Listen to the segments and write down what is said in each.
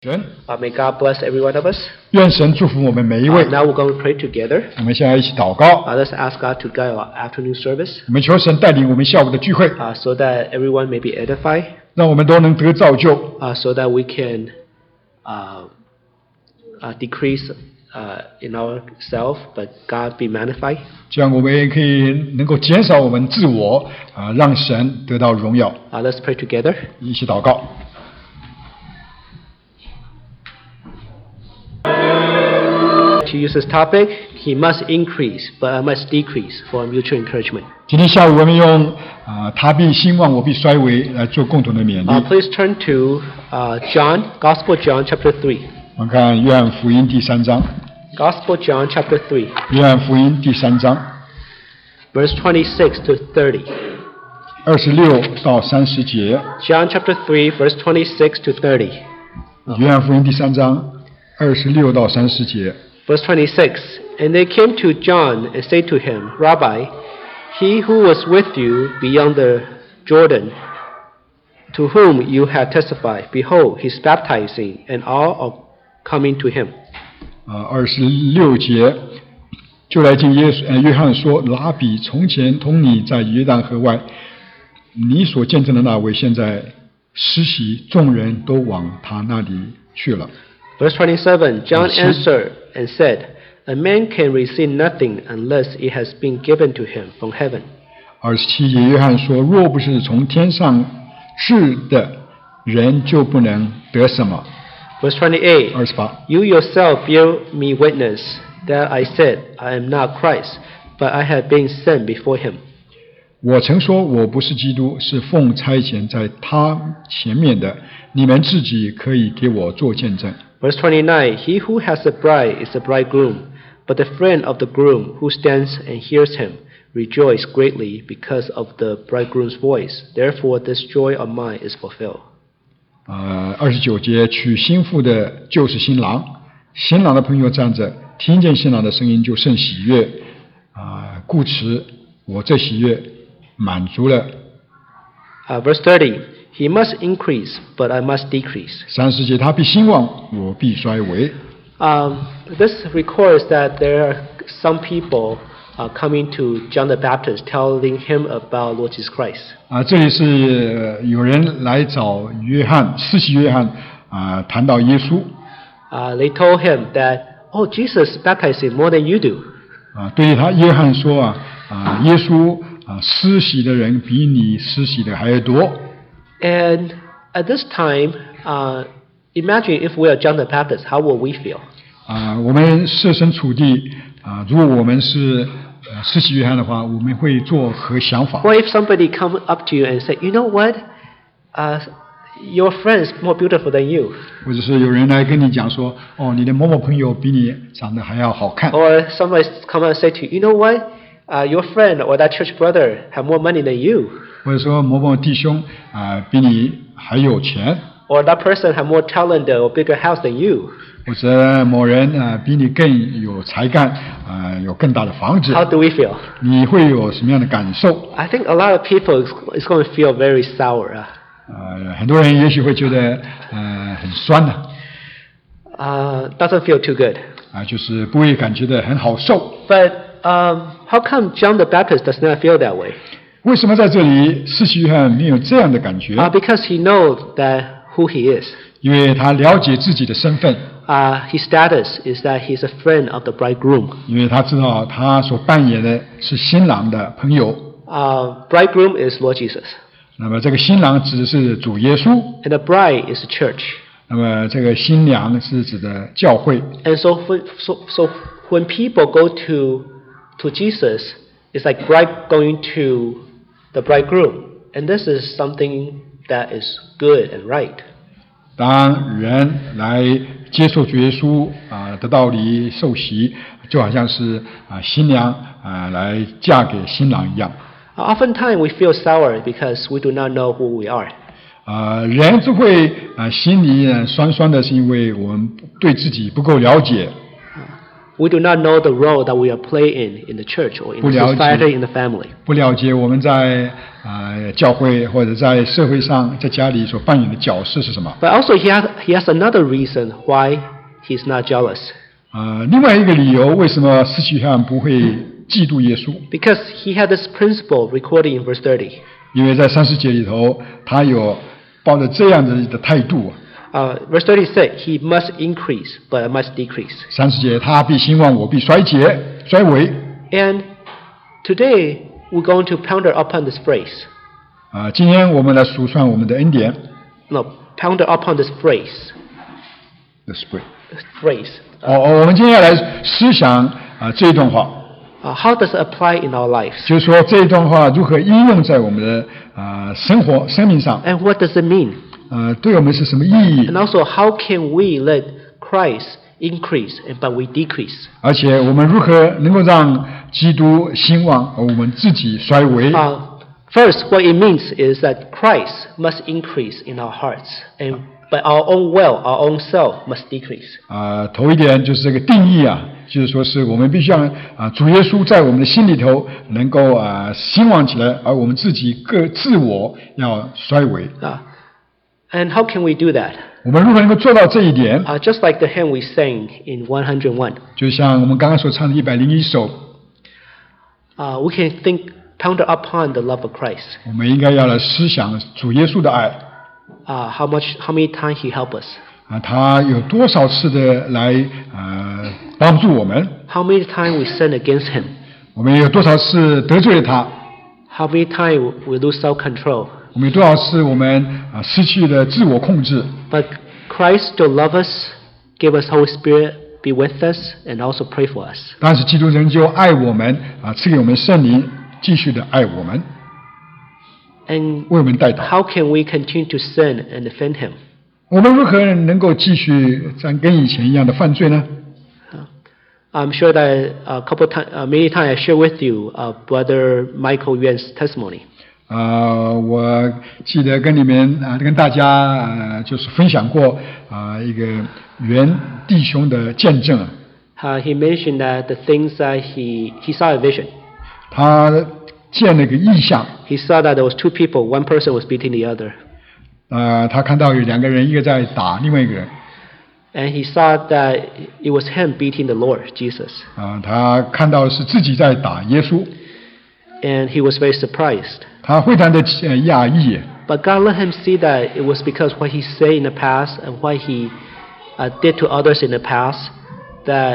神， May God bless every one of us. 愿神祝福我们每一位。 Now we're going to pray together. 我们现在一起祷告， Let's ask God to guide our afternoon service 我们求神带领我们下午的聚会， so that everyone may be edified, 让我们都能得造就， so that we can decrease in ourselves, but God be magnified. 这样我们也可以能够减少我们自我，让神得到荣耀。 Let's pray together. 一起祷告。 To use this topic, He must increase, but I must decrease for mutual encouragement. 今天下午我们用他必兴旺，我必衰微来做共同的勉励。 Please turn to Gospel John chapter 3. 我们看约翰福音第3章， Gospel John chapter 3, 约翰福音第3章 verse 26 to 30. 26到30节。 John chapter 3, verse 26 to 30. 约翰福音第3章26到30节。 Verse 26, And they came to John and said to him, Rabbi, he who was with you beyond the Jordan, to whom you have testified, behold, he is baptizing, and all are coming to him. 26节，就来见约翰说：“拉比，从前同你在约旦河外，你所见证的那位，现在施洗，众人都往他那里去了。” Verse 27, John answered and said, A man can receive nothing unless it has been given to him from heaven. 27节，约翰说：“若不是从天上至的人，就不能得什么。” Verse 28, 28 You yourself bear me witness that I said, I am not Christ, but I have been sent before him. 我曾说我不是基督，是奉差遣在他前面的，你们自己可以给我做见证。 Verse 29, He who has a bride is the bridegroom, but the friend of the groom who stands and hears him rejoice greatly because of the bridegroom's voice. Therefore this joy of mine is fulfilled. 29节，娶新妇的就是新郎，新郎的朋友站着，听见新郎的声音就甚喜悦，故此我这喜悦满足了。 Verse 30, He must increase, but I must decrease. 30节，他必兴旺，我必衰微。 This records that there are some people coming to John the Baptist telling him about Lord Jesus Christ. 这里是有人来找约翰，施洗约翰谈到耶稣。 They told him that, oh, Jesus baptizing more than you do. 对于他约翰说耶稣施洗的人比你施洗的还要多。 And at this time, imagine if we are John the Baptist, how would we feel? 我们设身处地如果我们是施洗约翰的话，我们会作何想法？ What if somebody come up to you and say, you know what? Your friend is more beautiful than you. 或者是有人来跟你讲说，你的某某朋友比你长得还要好看。 Or somebody come and say to you, you know what? Your friend or that church brother have more money than you. 或者说某某弟兄比你还有钱。 Or that person have more talent or bigger house than you. 或者某人比你更有才干，有更大的房子。 How do we feel? 你会有什么样的感受？ I think a lot of people is going to feel very sour. 很多人也许会觉得很酸的。 Doesn't feel too good. 就是不会感觉到很好受。 But how come John the Baptist does not feel that way? 为什么在这里施洗约翰没有这样的感觉？ Because he knows that who he is. 因为他了解自己的身份。 His status is that he's a friend of the bridegroom. 因为他知道他所扮演的是新郎的朋友。 Bridegroom is Lord Jesus. 那么这个新郎指的是主耶稣。 And the bride is the church. 那么这个新娘是指的教会。 And so when people go to Jesus, it's like bride going to the bridegroom. And this is something that is good and right. 当人来接受主耶稣的道理受洗，就好像是新娘来嫁给新郎一样。 Oftentimes we feel sour because we do not know who we are. 人就会心里酸酸的，是因为我们对自己不够了解。 We do not know the role that we are playing in the church or in 不 the 了解 society, in the family. 不了解我们在教会或者在社会上，在家里所扮演的角色是什么。 But also he has another reason why he's not jealous. 另外一个理由，为什么施洗约翰不会嫉妒耶稣？ Because he had this principle recorded in verse 30. 因为在30节里头，他有抱着这样的态度。 Verse 30 said, he must increase, but I must decrease. 30节，他必兴旺，我必衰微。 And today we're going to ponder upon this phrase. 今天我们来数算我们的恩典。 No, ponder upon this phrase. The spring. Phrase. 我们今天要来思想这一段话， How does it apply in our lives? 就是说这一段话如何应用在我们的生命上， And what does it mean? 对我们是什么意义？ And also, how can we let Christ increase but we decrease? 而且我们如何能够让基督兴旺，而我们自己衰微？ First, what it means is that Christ must increase in our hearts, but our own will, our own self must decrease. 头一点就是这个定义就是说是我们必须让主耶稣在我们的心里头能够兴旺起来，而我们自己自我要衰微。 And how can we do that? 我们如何能够做到这一点？ Just like the hymn we sang in 101. 就像我们刚刚所唱的101首， We can ponder upon the love of Christ. 我们应该要来思想主耶稣的爱。 How many times He helped us? 他有多少次的来帮助我们？ How many times we sin against Him? 我们有多少次得罪了他？ How many times we lose self-control? 我们有多少次我们失去了自我控制？ But Christ still loves us, give us Holy Spirit, be with us, and also pray for us. 但是基督仍旧爱我们赐给我们圣灵，继续的爱我们， And 为我们代祷。 how can we continue to sin and offend Him? 我们如何能够继续跟以前一样的犯罪呢？ I'm sure that many times I share with you Brother Michael Yuan's testimony. 我记得跟大家就是分享过一个袁弟兄的见证。 He mentioned that the things that he saw a vision. 他见了个异象。 He saw that there was two people, one person was beating the other. 他看到有2个人，一个在打另外一个人。 And he saw that it was him beating the Lord Jesus. 他看到是自己在打耶稣。 And he was very surprised. 他非常的讶异。 But God let him see that it was because what he said in the past and what he did to others in the past, that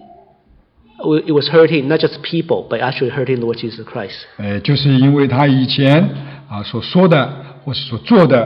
it was hurting not just people, but actually hurting Lord Jesus Christ. 就是因为他以前所说的或是所做的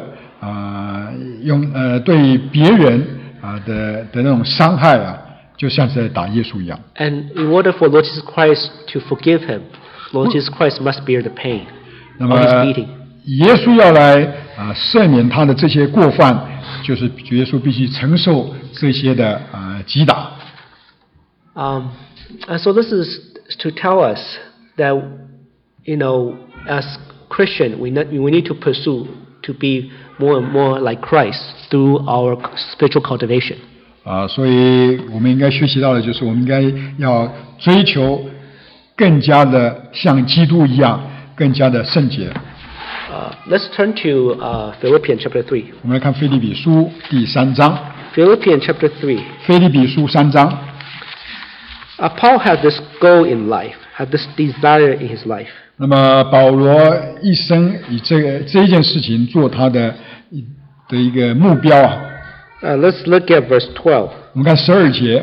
对别人的那种伤害就像是在打耶稣一样。 And in order for Lord Jesus Christ to forgive him, Lord Jesus Christ must bear the pain 那 of 么 his beating. 耶稣要来赦免他的这些过犯，就是耶稣必须承受这些的击打。 And so this is to tell us that, as Christian, we need to pursue to be more and more like Christ through our spiritual cultivation. 所以我们应该学习到的就是，我们应该要追求更加的像基督一样，更加的圣洁。 Let's turn to Philippians chapter 3. 我们来看腓立比书第3章。 Philippians chapter 3. 腓立比书3章。 Paul had this goal in life, had this desire in his life. 那么保罗一生以这一件事情做他的一个目标 Let's look at verse 12. 我们看12节。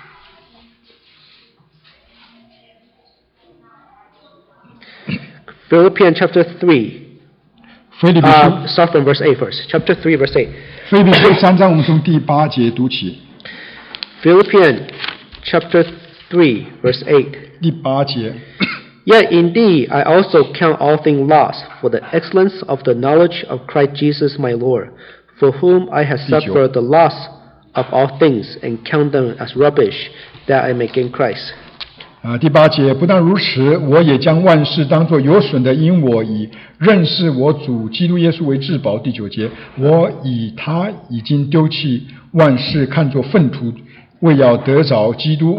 Philippians chapter 3. 腓立比书 Start from verse 8 first. Chapter 3, verse 8. 腓立比书3章，我们从第8节读起。 Philippians chapter 3, verse 8. 第8节。 Yet indeed I also count all things lost for the excellence of the knowledge of Christ Jesus my Lord, for whom I have suffered the loss of all things, and count them as rubbish, that I may gain Christ. 第8节，不但如此，我也将万事当作有损的，因我以认识我主基督耶稣为至宝。第9节，我以他已经丢弃万事，看作粪土，为要得着基督，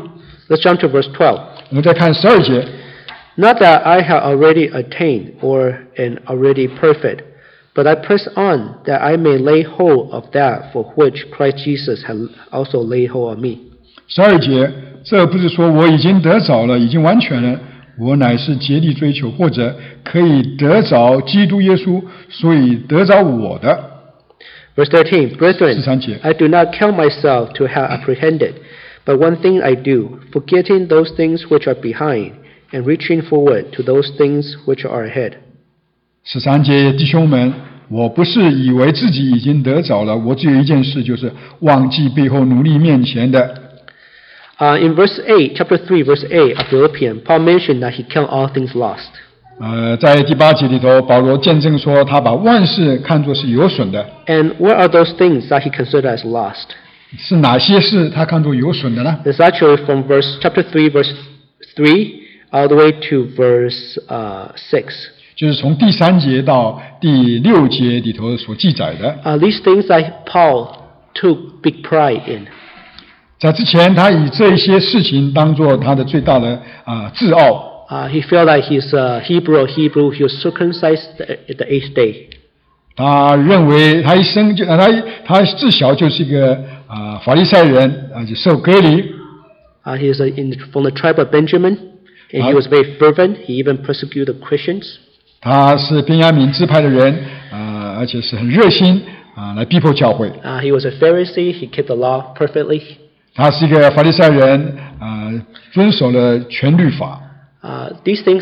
Let's jump to verse 12. 我们再看12节。 Not that I have already attained or am already perfect, but I press on that I may lay hold of that for which Christ Jesus has also laid hold of me. 12节，这不是说我已经得着了，已经完全了，我乃是竭力追求，或者可以得着基督耶稣，所以得着我的。 Verse 13, Brethren, 13节。 I do not count myself to have apprehended, but one thing I do, forgetting those things which are behind, and reaching forward to those things which are ahead. 13节，弟兄们，我不是以为自己已经得着了，我只有一件事，就是忘记背后努力面前的。 In verse 8, chapter 3, verse 8 of Philippians, Paul mentioned that he count all things lost. 在第8节里头，保罗见证说，他把万事看作是有损的。 And what are those things that he considered as lost? 是哪些事他看作有损的呢？ It's actually from chapter 3, verse 3, all the way to verse 6. 就是从第3节到第6节里头所记载的。 These things that Paul took big pride in. 在之前，他以这些事情当作他的最大的自傲。 He felt like he's Hebrew. He was circumcised at the 8th day. 他认为他一生就他自小就是一个法利赛人就受割礼。 He is from the tribe of Benjamin, and he was very fervent. He even persecuted Christians. 他是便雅悯支派的人而且是很热心来逼迫教会。 He was a Pharisee. He kept the law perfectly. 他是一个法利赛人遵守了全律法。 These things,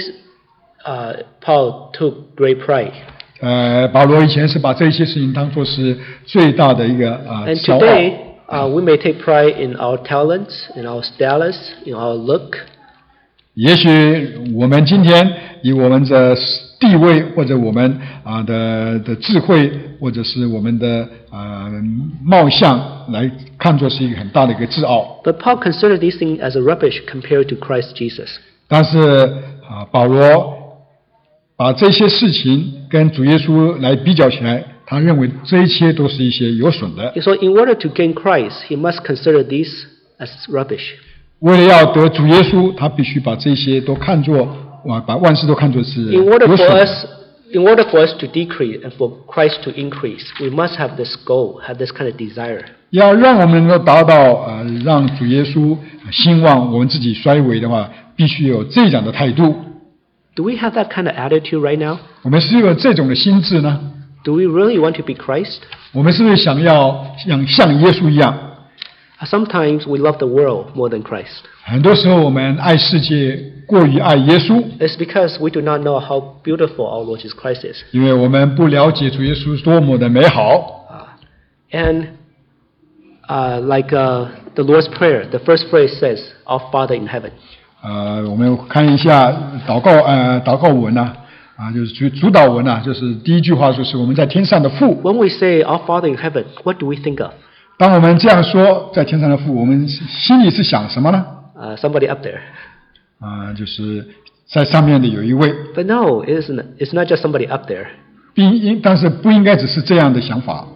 Paul took great pride. 保罗以前是把这些事情当作是最大的一个 And 骄 today, 傲。 we may take pride in our talents, in our status, in our look. 也许我们今天以我们的地位，或者我们的智慧，或者是我们的貌相来看作是一个很大的一个自傲。 But Paul considered these things as a rubbish compared to Christ Jesus. 但是保罗把这些事情跟主耶稣来比较起来，他认为这一切都是一些有损的。 So in order to gain Christ, he must consider these as rubbish. 为了要得主耶稣，他必须把这些都看作把万事都看作是 In order 有 for 损 us, 的。 in order for us to decrease and for Christ to increase, we must have this goal, have this kind of desire. 要让我们能够达到让主耶稣兴旺，我们自己衰微的话，必须有这样的态度。 Do we have that kind of attitude right now? 我们是有这种的心智呢？ Do we really want to be Christ? 我们是不是想要像耶稣一样？ Sometimes we love the world more than Christ. 很多时候我们爱世界过于爱耶稣， It's because we do not know how beautiful our Lord Jesus Christ is. 因为我们不了解主耶稣多么的美好。 And like the Lord's Prayer, the first phrase says, Our Father in heaven. 我们看一下祷告文就是主祷文就是第一句话就是我们在天上的父。 When we say Our Father in heaven, what do we think of? 当我们这样说在天上的父，我们心里是想什么呢？ Somebody up there. 就是在上面的有一位。 But no, it isn't. It's not just somebody up there. 但是不应该只是这样的想法。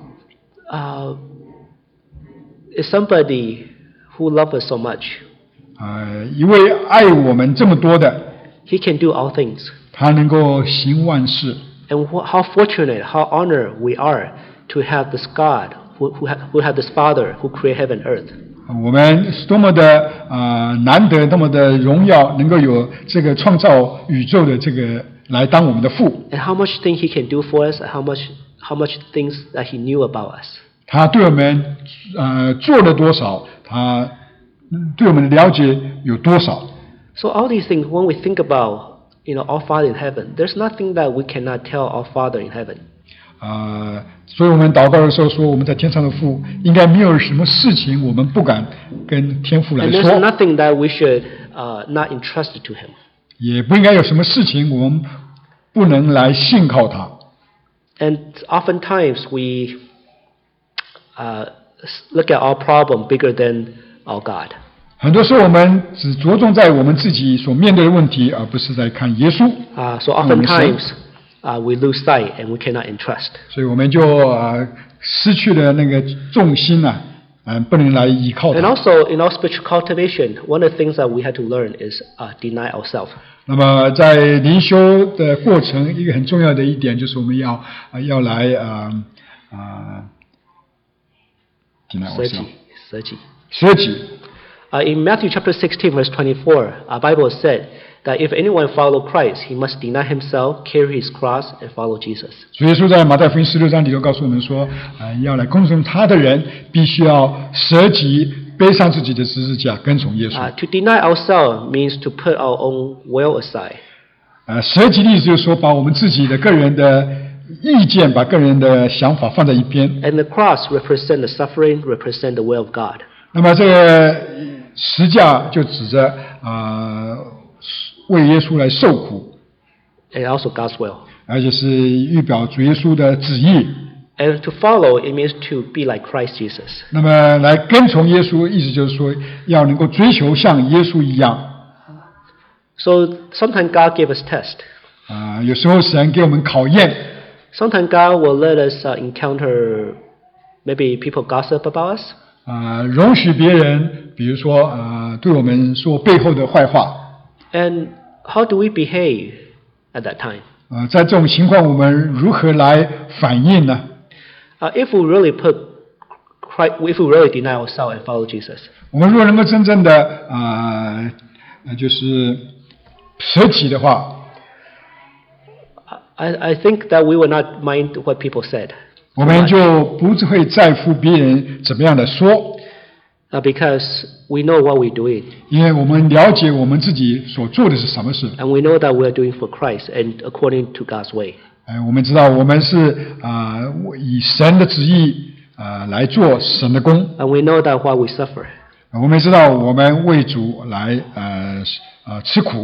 It's somebody who loves us so much. 一位爱我们这么多的， He can do all things. 他能够行万事。 And how fortunate, how honored we are to have this God who have this Father who created heaven and earth. 我们是多么的难得，多么的荣耀，能够有这个创造宇宙的这个来当我们的父。 And how much things He can do for us, and how much things that He knew about us. 他对我们做了多少，他对我们的了解有多少。 So all these things, when we think about, our Father in heaven, there's nothing that we cannot tell our Father in heaven. 所以我们祷告的时候说，我们在天上的父，应该没有什么事情我们不敢跟天父来 And there's 说， nothing that we should not entrust to Him. 也不应该有什么事情我们不能来信靠他。 And oftentimes we look at our problem bigger than our God. 很多时候我们只着重在我们自己所面对的问题，而不是在看耶稣。 So oftentimes we lose sight and we cannot entrust. 所以我们就失去了那个重心不能来依靠 And 他。 also in our spiritual cultivation, one of the things that we had to learn is deny ourselves. 那么在灵修的过程，一个很重要的一点就是我们要来舍己。 In Matthew chapter 16, verse 24, our Bible said that if anyone follow Christ, he must deny himself, carry his cross, and follow Jesus. 主耶稣在马太福音16章里头告诉我们说，要来跟从他的人，必须要舍己，背上自己的十字架，跟从耶稣。 To deny ourselves means to put our own will aside. 舍己的意思就是说，把我们自己的个人的意见，把个人的想法放在一边。 And the cross represent the suffering, represent the will of God. 那么这个十架就指着为耶稣来受苦， And also God's will. 而且是预表主耶稣的旨意。 And to follow, it means to be like Christ Jesus. 那么来跟从耶稣，意思就是说要能够追求像耶稣一样。 So sometimes God gives us tests. 有时候神给我们考验， Sometimes God will let us encounter maybe people gossip about us. 容许别人，比如说对我们说背后的坏话。 And how do we behave at that time? 在这种情况，我们如何来反应呢？ If we really deny ourselves and follow Jesus, 我们如果能够真正的就是舍己的话， I think that we will not mind what people said. 我们就不会在乎别人怎么样的说， Because we know what we're doing. 因为我们了解我们自己所做的是什么事。 And we know that we are doing for Christ and according to God's way. 我们知道我们是以神的旨意来做神的工。 And we know that while we suffer. 我们知道我们为主来吃苦。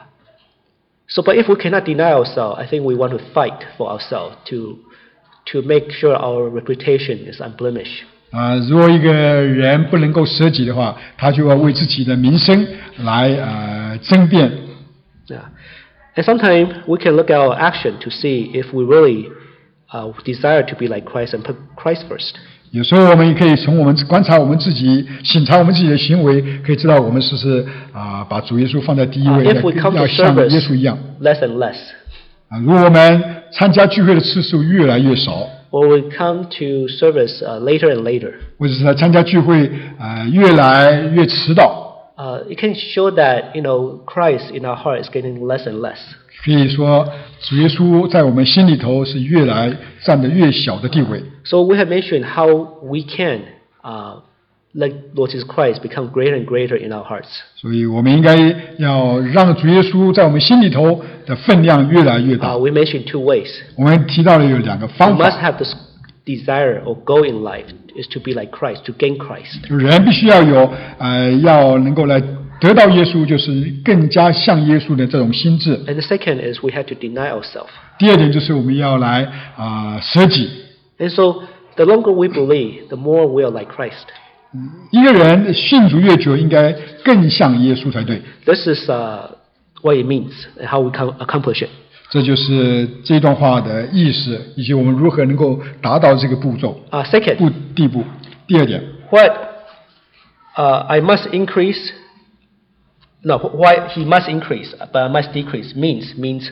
So, but if we cannot deny ourselves, I think we want to fight for ourselves to make sure our reputation is unblemished. 如果一个人不能够舍己的话，他就要为自己的名声来争辩。 Yeah. And sometimes we can look at our action to see if we really desire to be like Christ and put Christ first. 有时候我们也可以从我们观察我们自己，省察我们自己的行为，可以知道我们是不是把主耶稣放在第一位， If we come 要 to 像 service 耶稣一样。 less and less, 如果我们参加聚会的次数越来越少， or we come to service later and later, 或者是参加聚会越来越迟到， it can show that Christ in our heart is getting less and less. 可以说主耶稣在我们心里头是越来占得越小的地位。 So we have mentioned how we can let Lord Jesus Christ become greater and greater in our hearts. 所以我们应该要让主耶稣在我们心里头的分量越来越大。 We mentioned two ways. 我们提到了有两个 We 方 must 法， have this desire or goal in life is to be like Christ, to gain Christ. 人必须要有要能够来得到耶稣，就是更加像耶稣的这种心智。 And the second is we have to deny ourselves. 第二点就是我们要来舍己。 And so the longer we believe, the more we are like Christ. 一个人信主越久，应该更像耶稣才对。 This is what it means and how we can accomplish it. 这就是这段话的意思，以及我们如何能够达到这个步骤。 Second, 地步。第二点， what I must increase. No, why he must increase, but I must decrease means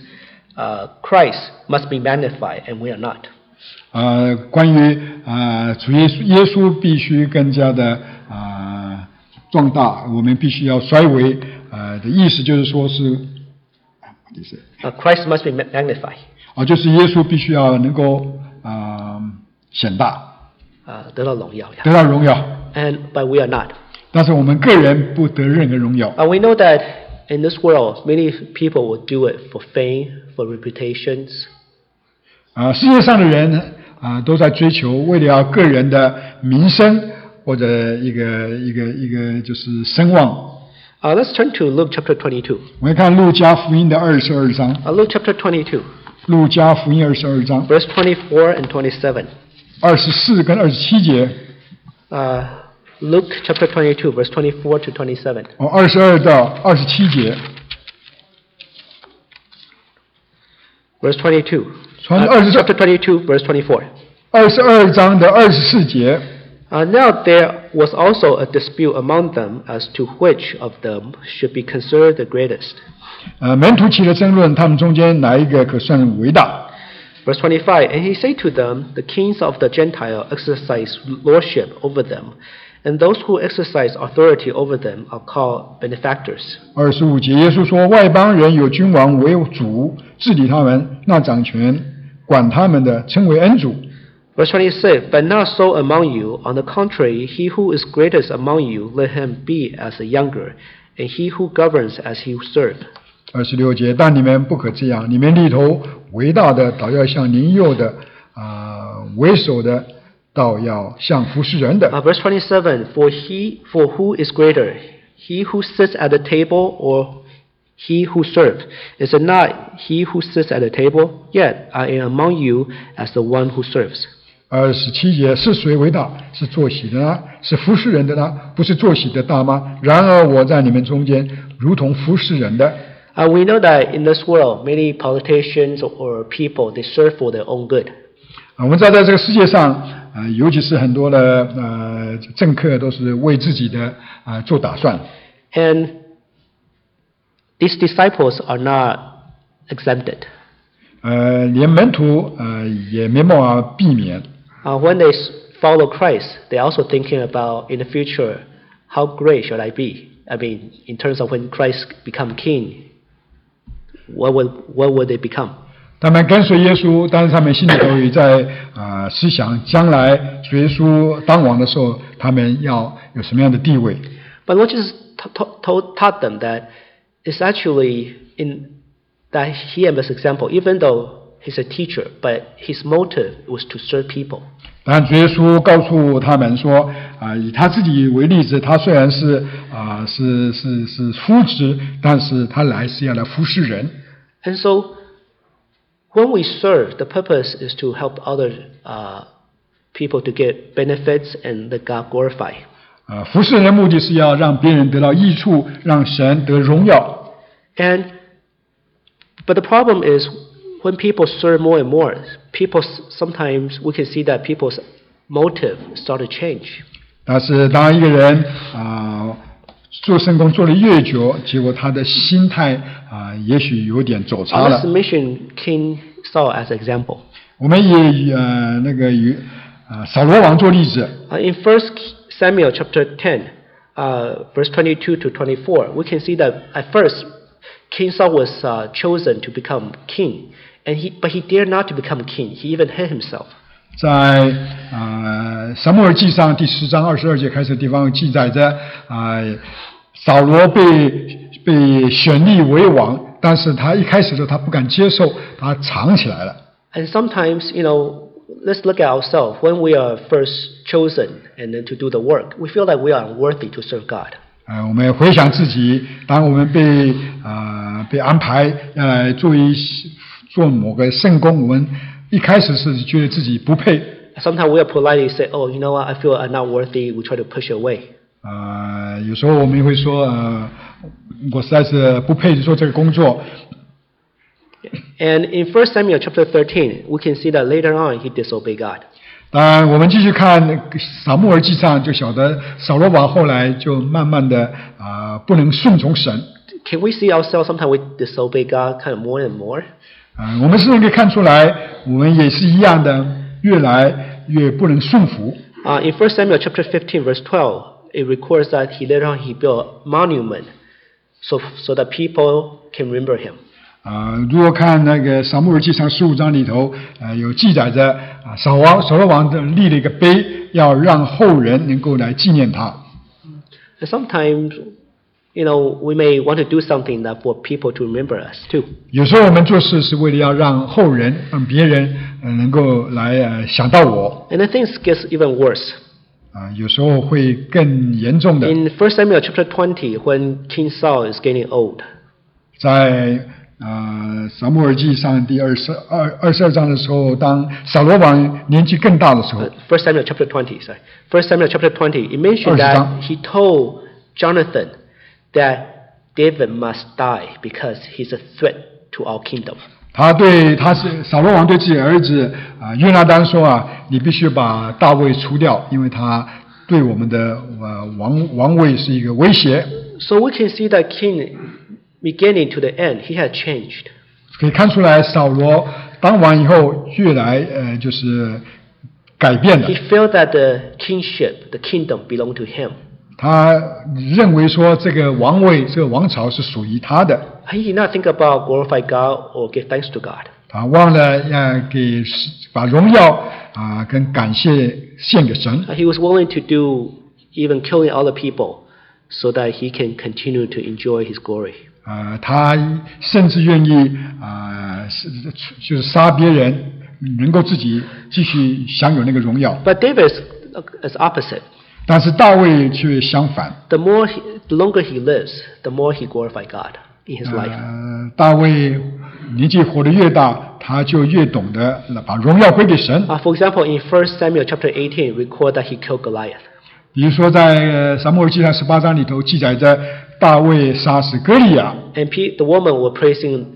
Christ must be magnified and we are not. 关于主耶稣必须更加的壮大，我们必须要衰微的意思就是说是 Christ must be magnified. 就是耶稣必须要能够显大， 得到荣耀。 得到荣耀。 But we are not. 但是我们个人不得任何荣耀。 We know that in this world, many people will do it for fame, for reputations. 世界上的人都在追求，为了要个人的名声或者一个就是声望。 Let's turn to Luke chapter 22. 我们看路加福音的22章。 Luke chapter 22. 路加福音22章。 Verse 24 and 27. 24跟27节。 Luke chapter 22, verse 24 to 27. 22到27节。 Verse 22. Chapter 22, verse 24. 22章的24节。 Now there was also a dispute among them as to which of them should be considered the greatest. 门徒起了争论，他们中间哪一个可算为大？ Verse 25, And he said to them, The kings of the Gentile exercise lordship over them, and those who exercise authority over them are called benefactors. 25节，耶稣说：“外邦人有君王为主，治理他们，那掌权管他们的，称为恩主。” Verse 26, But not so among you. On the contrary, he who is greatest among you, let him be as a younger, and he who governs as he who serves. 26节，但你们不可这样，你们里头为大的，倒要像邻幼的；为首的，倒要像服侍人的。 Verse 27, For who is greater, he who sits at the table or he who serves? Is it not he who sits at the table? Yet I am among you as the one who serves. 27节，是谁为大？是坐席的呢？是服侍人的呢？不是坐席的大吗？然而我在你们中间，如同服侍人的。 We know that in this world, many politicians or people, they serve for their own good. 我们知道在这个世界上，尤其是很多的政客都是为自己的做打算。 And these disciples are not exempted. 连门徒也没办法避免。 When they follow Christ, they're also thinking about in the future, how great should I be? I mean, in terms of when Christ become king. What would they become? 他们跟随耶稣，但是他们心里头也在思想将来主耶稣当王的时候，他们要有什么样的地位。 But Lord Jesus taught them that it's actually in that he gave us example, even though he's a teacher, but his motive was to serve people. 但主耶稣告诉他们说，以他自己为例子，他虽然是夫子，但是他来是要来服侍人。 And so, when we serve, the purpose is to help other people to get benefits and let God glorify. 服侍人的目的是要让别人得到益处，让神得荣耀。 But the problem is, when people serve more and more, sometimes we can see that people's motive start to change. 但是当一个人做圣工做得越久，结果他的心态也许有点走差了。 Let's mention King Saul as an example. 我们也以扫罗王做例子。 In 1 Samuel chapter 10, verse 22 to 24, we can see that at first King Saul was chosen to become king, but he dared not to become king. He even hid himself. 在撒母耳记上第10章22节开始的地方记载着，扫罗被选立为王，但是他一开始的时候他不敢接受，他藏起来了。 And sometimes, let's look at ourselves. When we are first chosen and then to do the work, we feel like we are unworthy to serve God. 我们回想自己，当我们被安排要来做某个圣工，我们一开始是觉得自己不配。 Sometimes we are politely say, "Oh, you know what? I feel I'm not worthy." We try to push it away. 有时候我们会说，我实在是不配做这个工作。 And in 1 Samuel chapter 13, we can see that later on he disobeyed God. 当然，我们继续看撒母耳记上，就晓得扫罗王后来就慢慢的不能顺从神。 Can we see ourselves sometimes we disobey God kind of more and more? 我们甚至可以看出来，我们也是一样的，越来越不能顺服。 In 1 Samuel chapter 15, verse 12, it records that later on he built a monument so that people can remember him. 如果看那个撒母耳记上15章里头，有记载着扫罗王立了一个碑，要让后人能够来纪念他。 And sometimes, we may want to do something that for people to remember us too. 有时候我们做事是为了要让后人、让别人能够来想到我。 And then things get even worse. 有时候会更严重的。 In 1 Samuel chapter 20, when King Saul is getting old. 在撒母耳记上第22章的时候，当扫罗王年纪更大的时候。 1 Samuel chapter 20, sorry. 1 Samuel chapter 20, it mentioned that he told Jonathan that David must die because he's a threat to our kingdom. 他是扫罗王对自己的儿子约拿单说你必须把大卫除掉，因为他对我们的王位是一个威胁。 So we can see that king, beginning to the end, he had changed. 可以看出来，扫罗当王以后越来就是改变了。 He felt that the kingship, the kingdom belonged to him. 他认为说这个王位、这个王朝是属于他的。 He did not think about glorify God or give thanks to God. 他忘了把荣耀跟感谢献给神。 He was willing to do even killing other people so that he can continue to enjoy his glory. 他甚至愿意就是杀别人，能够自己继续享有那个荣耀。 But David is opposite. 但是大卫却相反。 The longer he lives, the more he glorifies God in his life. 大卫年纪活得越大，他就越懂得把荣耀归给神。 For example, in 1 Samuel chapter 18, record that he killed Goliath. 比如说，在撒母耳记上18章里头记载着大卫杀死歌利亚。 And the women were praising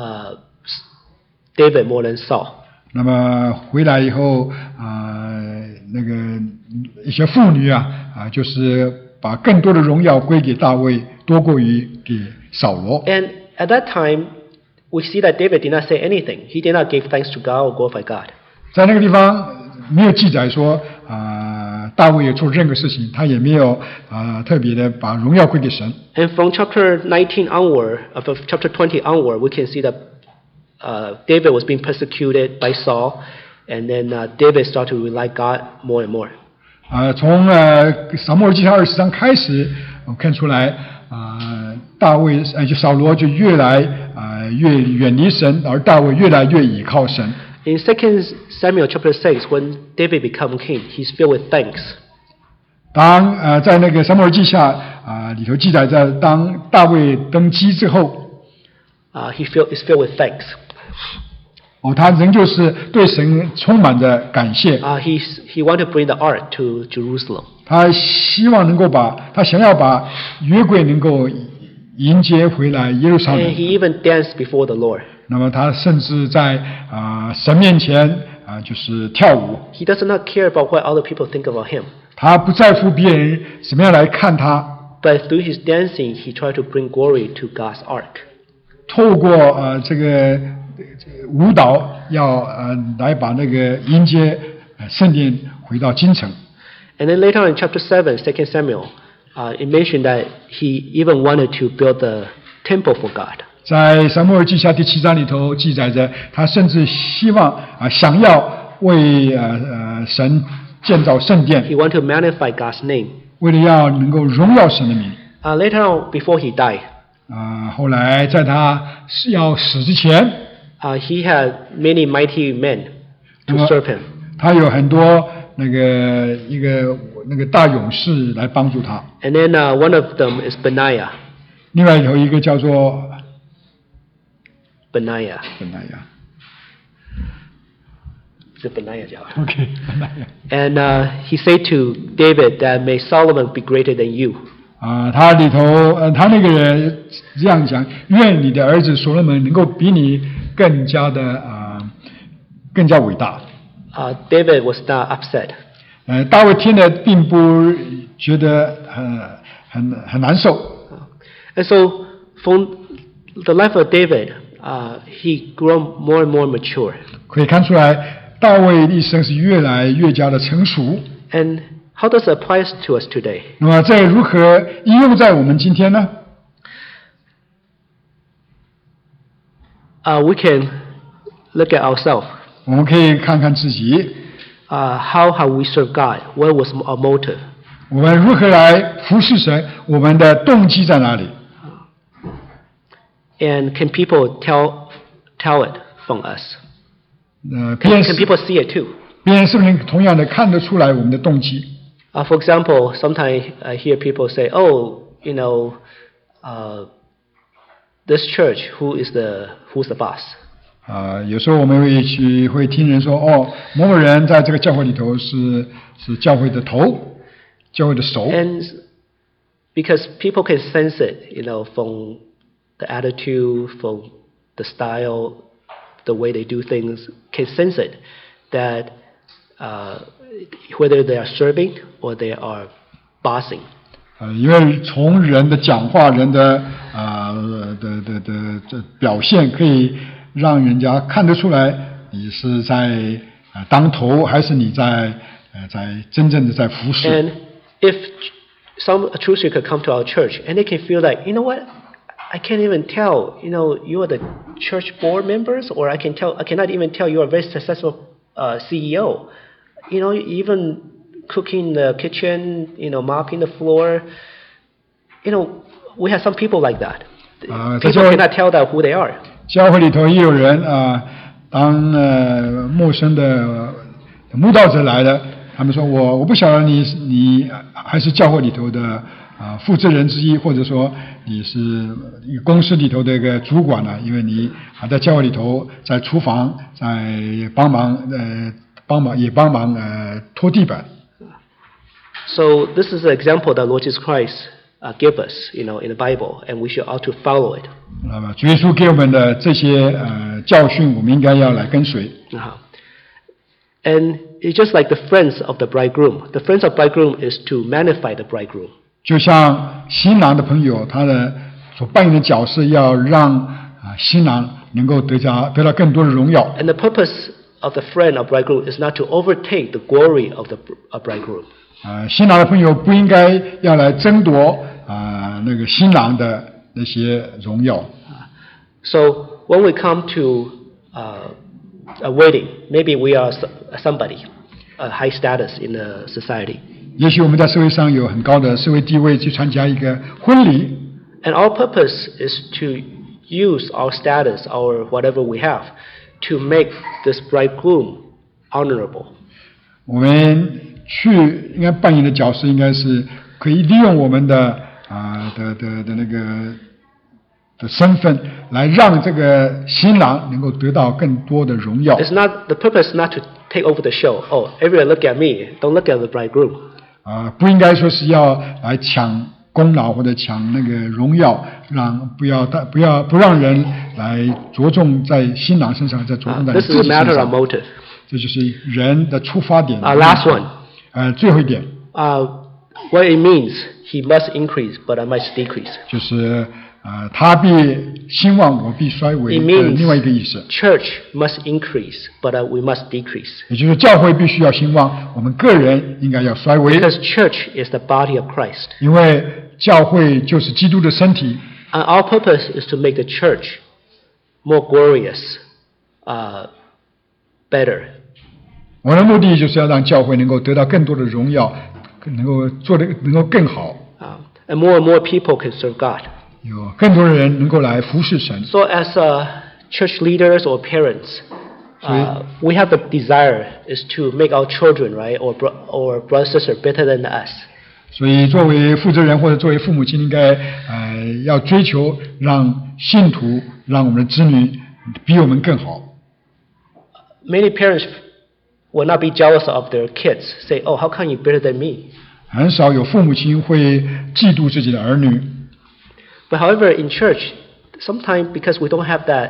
David more than Saul. 那么回来以后那个一些妇女就是把更多的荣耀归给大卫，多过于给扫罗。 And at that time, we see that David did not say anything. He did not give thanks to God or glorify God. 在那个地方没有记载说大卫也做任何事情，他也没有特别的把荣耀归给神。 And from chapter 19 onward, from chapter 20 onward, we can see that David was being persecuted by Saul, and then David started to rely God more and more. 从撒母耳记上20章开始，我看出来大卫就扫罗就越来越远离神，而大卫越来越倚靠神。 In 2 Samuel chapter 6, when David became king, he's filled with thanks. 当在那个撒母耳记下里头记载着，当大卫登基之后 is filled with thanks. 他仍旧是对神充满着感谢。 He wanted to bring the ark to Jerusalem. 他想要把约柜能够迎接回来耶路撒冷。 And he even danced before the Lord. 那么他甚至在神面前就是跳舞。 He does not care about what other people think about him. 他不在乎别人怎么样来看他。 But through his dancing, he tried to bring glory to God's ark. 透过这个舞蹈要来把那个迎接圣殿回到京城。 And then later on in chapter 7, 2 Samuel, it mentioned that he even wanted to build the temple for God. 在撒母耳记下第7章里头记载着，他甚至想要为神建造圣殿。 He wanted to magnify God's name. 为了要能够荣耀神的名。 Later on, before he died, 后来在他要死之前 he had many mighty men to serve him. 他有很多那个大勇士来帮助他。 And then one of them is Benaiah. 另外有一个叫做 Benaiah. Okay, Benaiah. And he said to David that may Solomon be greater than you. 他里头他那个人这样讲，愿你的儿子所罗门能够比你更加伟大。 David was not upset. 大卫听了并不觉得很难受。 And so from the life of David, he grew more and more mature. 可以看出来，大卫一生是越来越加的成熟。 And how does it apply to us today? 那么这如何应用在我们今天呢？ We can look at ourselves. 我们可以看看自己。 How have we served God? What was our motive? 我们如何来服侍神？我们的动机在哪里？ And can people tell it from us? Can people see it too? 别人是不是能同样的看得出来我们的动机？ For example, sometimes I hear people say, "Oh, this church, who's the boss?" 有时候我们会听人说，某某人在这个教会里头是教会的头，教会的首。 And because people can sense it, from the attitude, from the style, the way they do things, can sense it, that whether they are serving or they are bossing. 因为从人的讲话、人的表现，可以让人家看得出来，你是在当头，还是你在真正的在服侍。 And if a truth seeker come to our church and they can feel like, you know what, I can't even tell, you are the church board members, or I cannot even tell you are a very successful CEO. Even cooking in the kitchen, mopping the floor. We have some people like that. People cannot tell that who they are. 教会里头也有人当陌生的慕道者来了，他们说我不晓得你还是教会里头的负责人之一，或者说你是一个公司里头的一个主管呢，因为你还在教会里头，在厨房在帮忙拖地板。 So this is an example that Lord Jesus Christ give us, in the Bible, and we should ought to follow it. 那么主耶稣给我们的这些教训，我们应该要来跟随。 And it's just like the friends of the bridegroom. The friends of bridegroom is to magnify the bridegroom. 就像新郎的朋友，他的所扮演的角色，要让新郎能够得到更多的荣耀。 And the purpose of the friend of bridegroom is not to overtake the glory of the bridegroom. 新郎的朋友不应该要来争夺那个新郎的那些荣耀。 So when we come to a wedding, maybe we are somebody, a high status in the society. 也许我们在社会上有很高的社会地位，去参加一个婚礼。 And our purpose is to use our status, our whatever we have, to make this bridegroom honorable. 我们应该扮演的角色，应该是可以利用我们的那个的身份，来让这个新郎能够得到更多的荣耀。 It's not the purpose, not to take over the show. Oh, everyone look at me. Don't look at the bridegroom. 不应该说是要来抢功劳或者抢那个荣耀，不让人来着重在新郎身上，在着重在自己身上。 This is a matter of motive. 这就是人的出发点。 Last one. 最后一点。 What it means, he must increase, but I must decrease. 就是他必兴旺，我必衰微。另外一个意思。 Church must increase, but we must decrease. 也就是教会必须要兴旺，我们个人应该要衰微。 Because church is the body of Christ. 因为教会就是基督的身体。 And our purpose is to make the church more glorious, better. 我的目的就是要让教会能够得到更多的荣耀，能够做得能够更好。 And more people can serve God. 有更多的人能够来服侍神。 So as church leaders or parents, we have the desire is to make our children, right, or brother sister better than us. 所以作为负责人或者作为父母亲，应该要追求让信徒、让我们的子女比我们更好。 Many parents will not be jealous of their kids. Say, "Oh, how come you better than me?" 很少有父母亲会嫉妒自己的儿女。 But however, in church, sometimes because we don't have that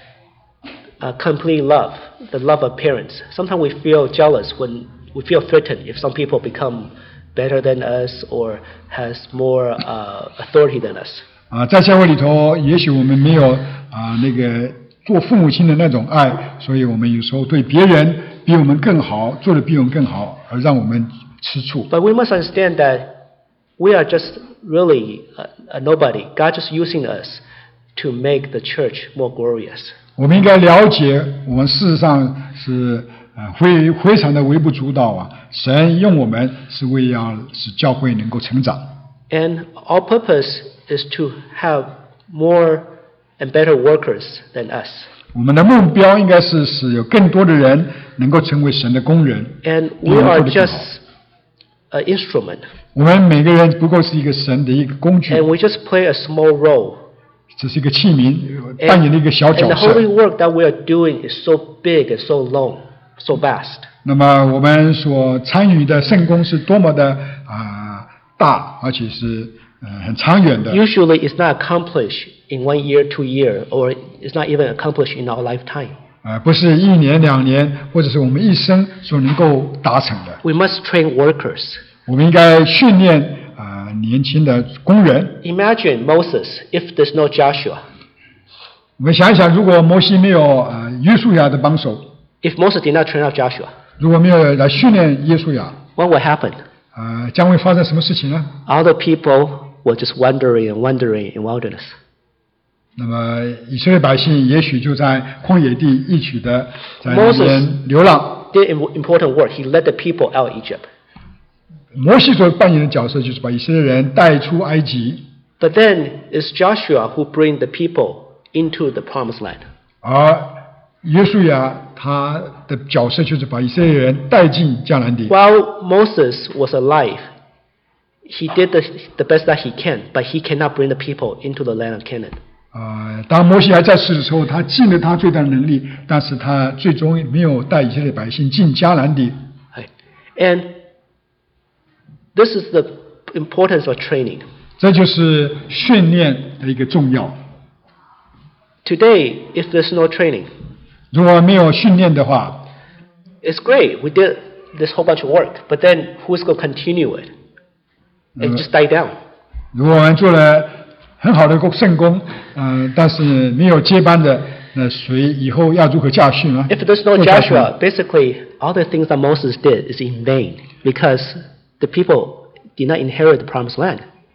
complete love, the love of parents, sometimes we feel jealous when we feel threatened if some people become better than us or has more authority than us. 在教会里头，也许我们没有那个做父母亲的那种爱，所以我们有时候对别人比我们更好，做得比我们更好，而让我们吃醋。 But we must understand that we are just really a nobody. God just using us to make the church more glorious. 我们应该了解，我们事实上是非常的微不足道啊！神用我们是为要使教会能够成长。 And our purpose is to have more and better workers than us. 我们的目标应该是使有更多的人能够成为神的工人。 And we are just an instrument. 我们每个人不过是一个神的一个工具。 And we just play a small role. 这是一个器皿，扮演了一个小角色。 And the holy work that we are doing is so big and so long, so vast. 那么我们所参与的圣工是多么的大，而且是很长远的。 Usually, it's not accomplished in 1 year, 2 years, or it's not even accomplished in our lifetime. 不是1年2年，或者是我们一生所能够达成的。 We must train workers. 我们应该训练年轻的工人。 Imagine Moses if there's no Joshua. 我们想一想，如果摩西没有约书亚的帮手， If Moses did not train up Joshua, 如果没有来训练约书亚， what would happen? 将会发生什么事情呢？ Other people were just wandering in wilderness. 那么以色列百姓也许就在旷野地一起的在那边流浪。 Did important work. He led the people out of Egypt. 摩西所扮演的角色就是把以色列人带出埃及， But then it's Joshua who bring the people into the promised land. 而约书亚他的角色就是把以色列人带进迦南地。 While Moses was alive, he did the best that he can, but he cannot bring the people into the land of Canaan. 当摩西还在世的时候，他尽了他最大的能力，但是他最终没有带以色列百姓进迦南地。 And this is the importance of training. 这就是训练的一个重要。 Today, if there's no training, 如果没有训练的话， it's great. We did this whole bunch of work, but then who's going to continue it? It just died down. 如果我们做了很好的圣工，但是没有接班的，那谁以后要如何驾训呢？ If there's no Joshua, basically all the things that Moses did is in vain because the people did not inherit the promised land.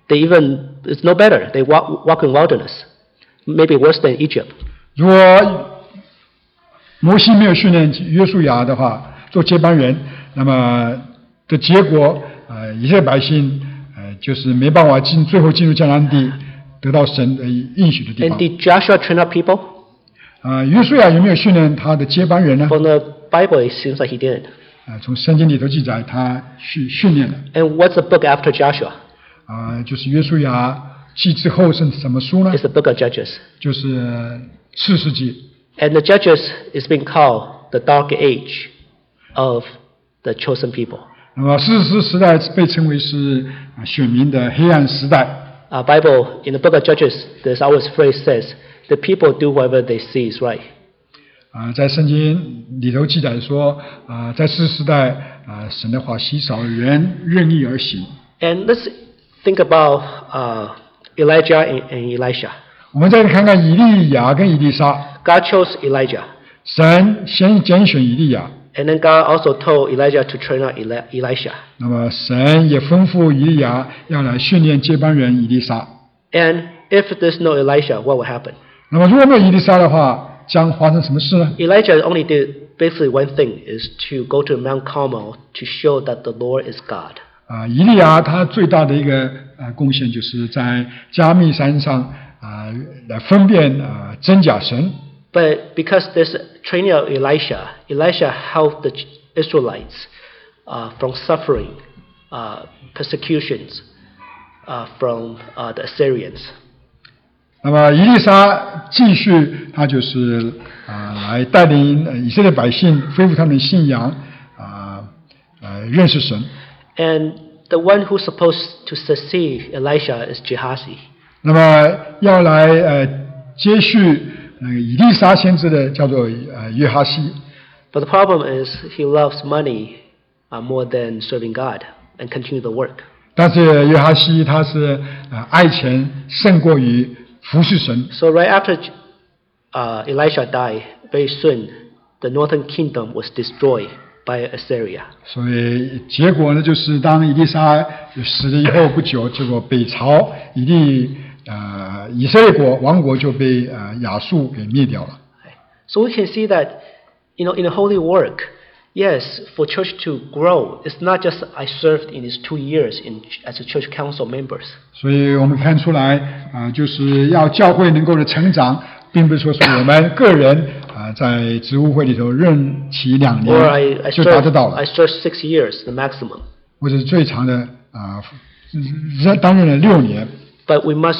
It's no better. They walk in wilderness, maybe worse than Egypt. 如果摩西没有训练约书亚的话，做接班人，那么的结果，以色列百姓就是没办法最后进入迦南地，得到神的应许的地 And 方。 did Joshua train up people? 约书亚有没有训练他的接班人呢？ From the Bible, it seems like he didn't. 从圣经里头记载，他训练了。 And what's the book after Joshua? 就是约书亚记之后是什么书呢？ It's the book of Judges. 就是士师记。 And the Judges is being called the dark age of the chosen people. 那么士师时代被称为是选民的黑暗时代。 Bible, in the book of Judges, there's always phrase says, the people do whatever they see is right. 在圣经里头记载说，在士师时代，神的话稀少，人任意而行。 And let's think about Elijah and Elisha. 我们再看看以利亚跟以利沙。 God chose Elijah. 神先拣选以利亚， And then God also told Elijah to train up Elisha. 那么神也吩咐以利亚要来训练接班人以利沙。 And if there's no Elisha, what will happen? 那么如果没有以利沙的话，将发生什么事呢？ Elijah only did basically one thing, is to go to Mount Carmel to show that the Lord is God. 以利亚他最大的一个贡献就是在加密山上来分辨真假神。 But because there's training of Elisha helped the Israelites from suffering persecutions from the Assyrians. 那么以利沙继续，他就是来带领以色列百姓恢复他们的信仰，认识神。 And the one who's supposed to succeed Elisha is Gehazi. 那么要来接续以利沙先知的叫做约哈西。 But the problem is he loves money more than serving God and continue the work. 但是约哈西他是爱钱胜过于服侍神。 So right after Elisha died, very soon the northern kingdom was destroyed by Assyria. 所以结果呢，就是当以利沙死了以后不久，结果北朝以色列王国就被亚述给灭掉了。 So we can see that, in the holy work, yes, for church to grow, it's not just I served in these 2 years as a church council members. 所以我们看出来就是要教会能够的成长，并不是说是我们个人在职务会里头任期2 Or 年就达得到了 I，served 6 years, the maximum. 或者是最长的担任了6年。 But we must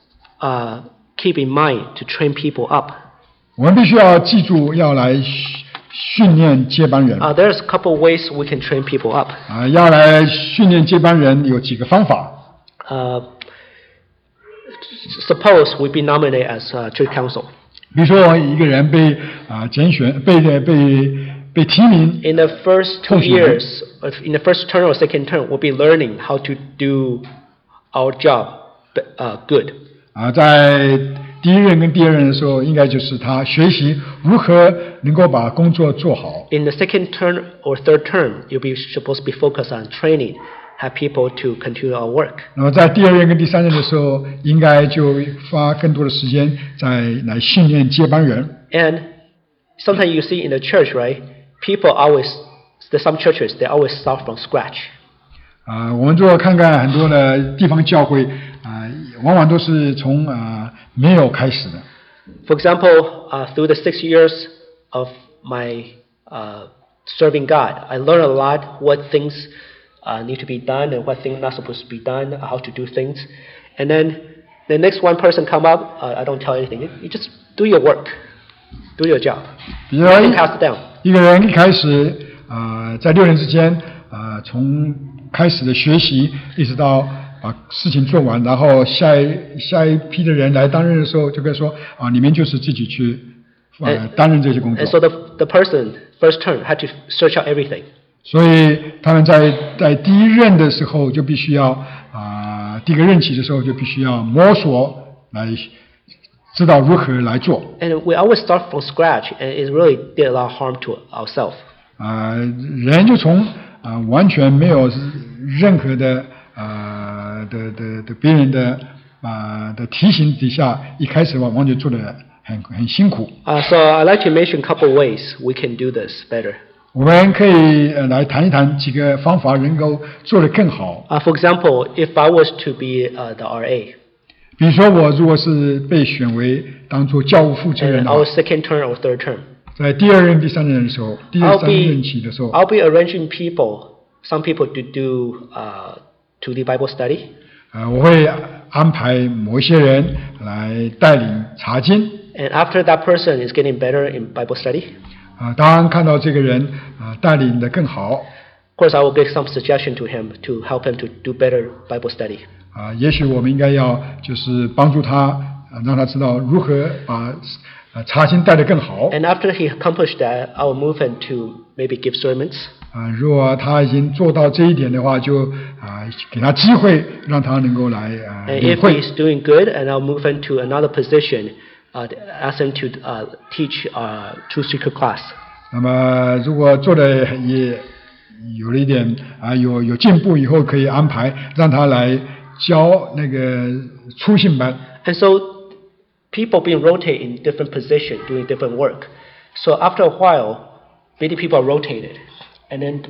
keep in mind to train people up. 我们必须要记住，要来训练接班人。 There's a couple ways we can train people up. 要来训练接班人有几个方法。 Suppose we be nominated as church council. 比如说一个人被拣选，被提名 In the first 2 候选人 years, in the first term or second term, we'll be learning how to do our job good. 在第一任跟第二任的时候，应该就是他学习如何能够把工作做好。 In the second term or third term, you'll be supposed to be focused on training, have people to continue our work. 那么在第二任跟第三任的时候，应该就花更多的时间来训练接班人。 And sometimes you see in the church, right? People always, there's some churches, they always start from scratch. 我们如果看看很多的地方教会往往都是从没有开始的。 For example, through the 6 years of my serving God, I learned a lot what things need to be done and what things not supposed to be done, how to do things. And then the next one person come up, I don't tell anything. You just do your work, do your job. 比如 And pass it down. 一个人一开始在6年之间从开始的学习一直到把事情做完，然后下一批的人来担任的时候，就跟说你们就是自己去担任这些工作。 And so the person first turn had to search out everything. 所以他们在第一任的时候就必须要第一个任期的时候就必须要摸索来知道如何来做。 And we always start from scratch, and it really did a lot of harm to ourselves. 人就从完全没有任何的别人的提醒底下，一开始往往就做得很辛苦。 So I'd like to mention a couple ways we can do this better. 我们可以来谈一谈几个方法能够做得更好。 For example, if I was to be the RA, 比如说我如果是被选为当做教务负责人 in 的 our second term or third term, 在第二任、第三任的时候，第三任期的时候， I'll be arranging some people to do Bible study. 我会安排某一些人来带领查经。 And after that person is getting better in Bible study, 当看到这个人带领得更好， of course I will give some suggestion to him to help him to do better Bible study. 也许我们应该要就是帮助他，让他知道如何把查经带得更好。 And after he accomplished that, I will move him to maybe give sermons. 如果他已经做到这一点的话，就给他机会，让他能够来 And 领 if 会。 he's doing good, and I'll move him to another position, ask him to teach True Secret class. 那么如果做的也有了一点有进步以后，可以安排让他来教那个初信班。 And so people being rotated in different positions, doing different work. So after a while, many people are rotated, and then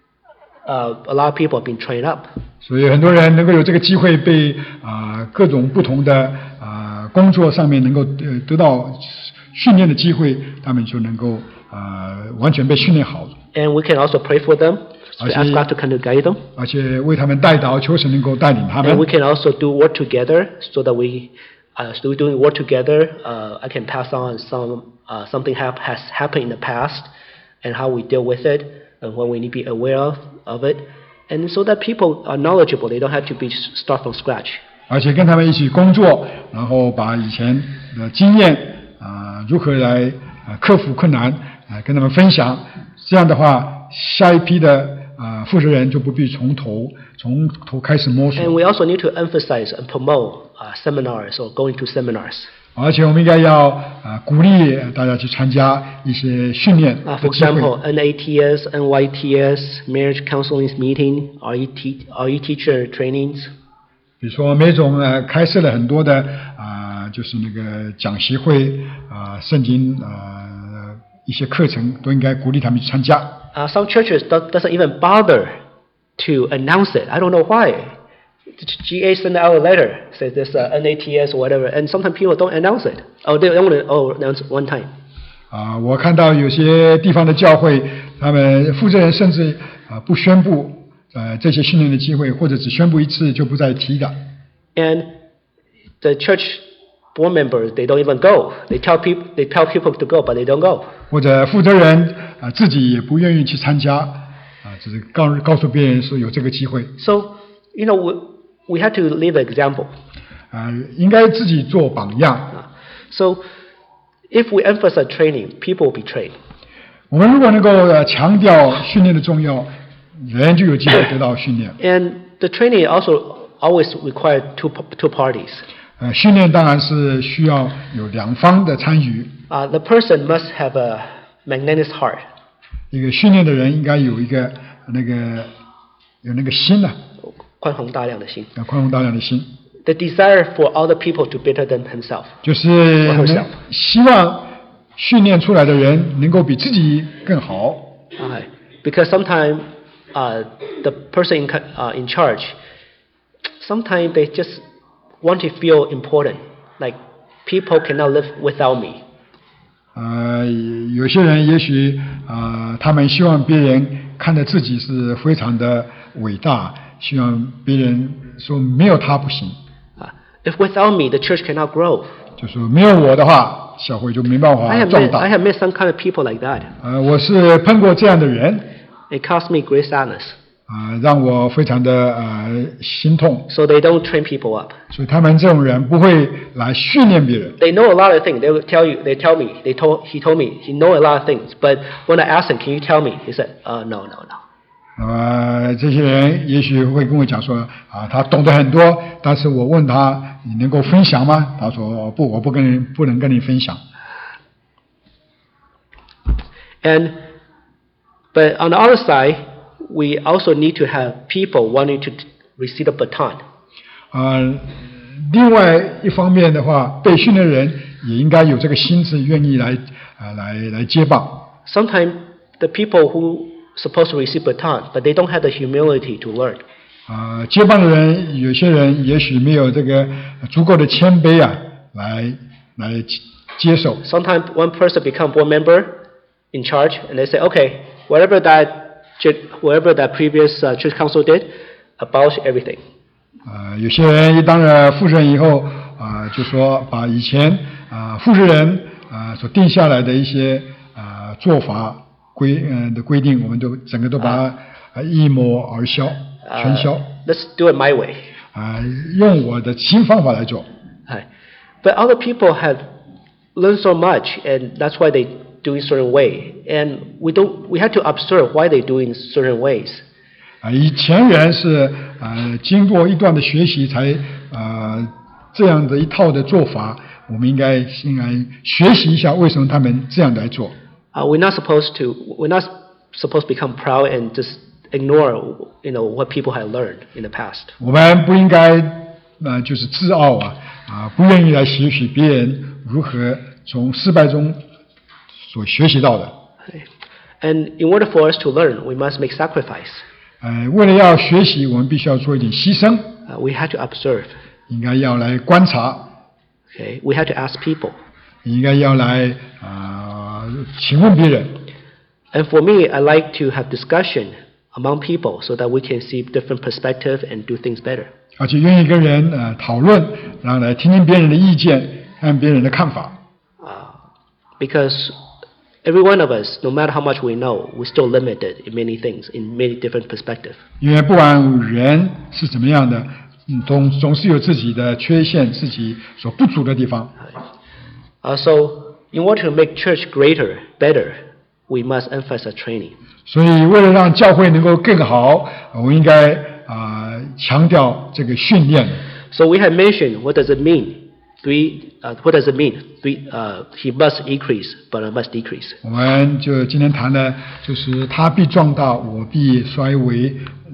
a lot of people have been trained up. 所以很多人能够有这个机会被各种不同的工作上面能够得到训练的机会，他们就能够完全被训练好。 And we can also pray for them, to I ask see. God to kind of guide them. 而且为他们代祷，求神能够带领他们 And。we can also do work together, so that we, through doing work together, I can pass on something has happened in the past, and how we deal with it, and what we need to be aware of it, and so that people are knowledgeable. They don't have to start from scratch. 而且跟他们一起工作，然后把以前的经验如何来克服困难跟他们分享。这样的话，下一批的负责人就不必从头开始摸索。 And we also need to emphasize and promote seminars or going to seminars. 而且我们应该要鼓励大家去参加一些训练的 For 机会。 example, NATS, NYTS, marriage counseling meeting, RE teacher trainings. 比如说梅总开设了很多的就是那个讲习会圣经一些课程都应该鼓励他们去参加。 Some churches doesn't even bother to announce it. I don't know why. The GA sent out a letter, says this NATS or whatever, and sometimes people don't announce it. Oh, they only announce it one time. 我看到有些地方的教会，他们负责人甚至不宣布这些训练的机会，或者只宣布一次就不再提的。 And the church board members, they don't even go. They tell people to go, but they don't go. 或者负责人自己也不愿意去参加只是告诉别人说有这个机会。 So, we have to leave an example. 应该自己做榜样。 So, If we emphasize training, people will be trained. 我们如果能够强调训练的重要，人就有机会得到训练。 And the training also always require two parties. 训练当然是需要有两方的参与。 The person must have a magnanimous heart. 一个训练的人应该有一个有那个心呐， 宽宏大量的心。 宽宏大量的心。 The desire for other people to better than himself. 就是希望训练出来的人能够比自己更好。 Because sometimes the person in charge, sometimes they just want to feel important, like people cannot live without me. 有些人也许他们希望别人看着自己是非常的伟大，希望别人说没有他不行。 If without me, the church cannot grow. 就说没有我的话，教会就没办法壮大。 I have met some kind of people like that. 我是碰过这样的人。 It caused me great sadness. 让我非常的心痛。 So they don't train people up. 所以他们这种人不会来训练别人。 They know a lot of things. They will tell you. He told me he know a lot of things. But when I asked him, can you tell me? He said, no. 这些人也许会跟我讲说他懂得很多，但是我问他你能够分享吗？他说不，我不能跟你分享。 But on the other side, we also need to have people wanting to receive the baton. 另外一方面的话，被训练人也应该有这个心智，愿意来接棒。 Sometimes the people who supposed to receive baton, but they don't have the humility to learn. 接棒的人，有些人也许没有这个足够的谦卑来接受。 Sometimes one person become board member in charge, and they say, okay, whatever that previous church council did, abolish everything. 有些人一当了副任以后就说把以前副任人所定下来的一些做法规定，我们都整个都把它一抹而消，全消。 Let's do it my way. 用我的新方法来做。 But other people have learned so much, and that's why they do it certain way. And we have to observe why they do in certain ways. 以前人是经过一段的学习才这样的一套的做法，我们应该先来学习一下为什么他们这样来做。 We're not supposed to become proud and just ignore, what people have learned in the past. 我们不应该就是自傲不愿意来学习别人如何从失败中所学习到的。 And in order for us to learn, we must make sacrifice. 为了要学习，我们必须要做一点牺牲。 We have to observe. 应该要来观察。 Okay, we have to ask people. 应该要来请问别人。 And for me, I like to have discussion among people so that we can see different perspective and do things better. 而且愿意跟人讨论，然后来听听别人的意见，看别人的看法。 Because every one of us, no matter how much we know, we're still limited in many things, in many different perspectives. 因为不管人是怎么样的，总是有自己的缺陷，自己所不足的地方。 So, in order to make church greater, better, we must emphasize training. 所以，为了让教会能够更好，我们应该强调这个训练。 So we have mentioned what does it mean? What does it mean? He must increase, but I must decrease. 我们就今天谈的就是他必壮大，我必衰微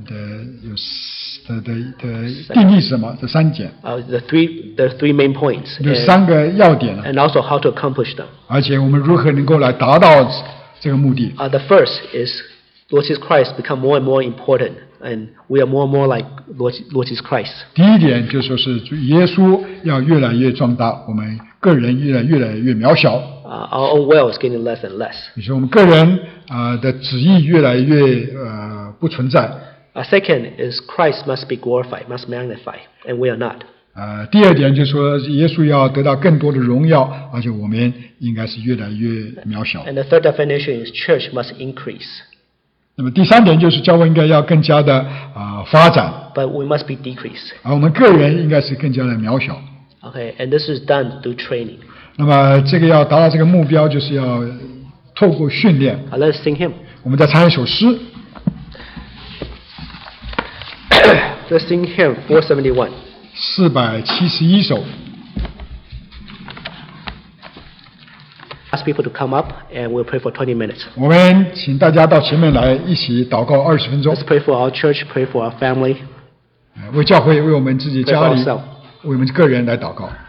的定义是什么？这三点。 The three main points. 有三个要点。 And also how to accomplish them. 而且我们如何能够来达到这个目的 ？The first is Lord Jesus Christ become more and more important, and we are more and more like Lord Jesus Christ. 第一点就说是耶稣要越来越壮大，我们个人越来越渺小。 Our own will is getting less and less. 也就是我们个人的旨意越来越不存在。 Second is Christ must be glorified, must magnify, and we are not. 第二点就是说耶稣要得到更多的荣耀，而且我们应该是越来越渺小。 And the third definition is church must increase. 那么第三点就是教会应该要更加的发展。 But we must be decreased. 而我们个人应该是更加的渺小。 Okay, and this is done through training. 那么这个要达到这个目标，就是要透过训练。 Let's sing hymn. 我们再唱一首诗， Let's sing hymn 471. 471首。 Ask people to come up and we'll pray for 20 minutes. 我们请大家到前面来，一起祷告20分钟 Let's，pray for our church, pray for our family. 为教会、为我们自己 Pray 家 for 里、 ourselves. 为我们个人来祷告。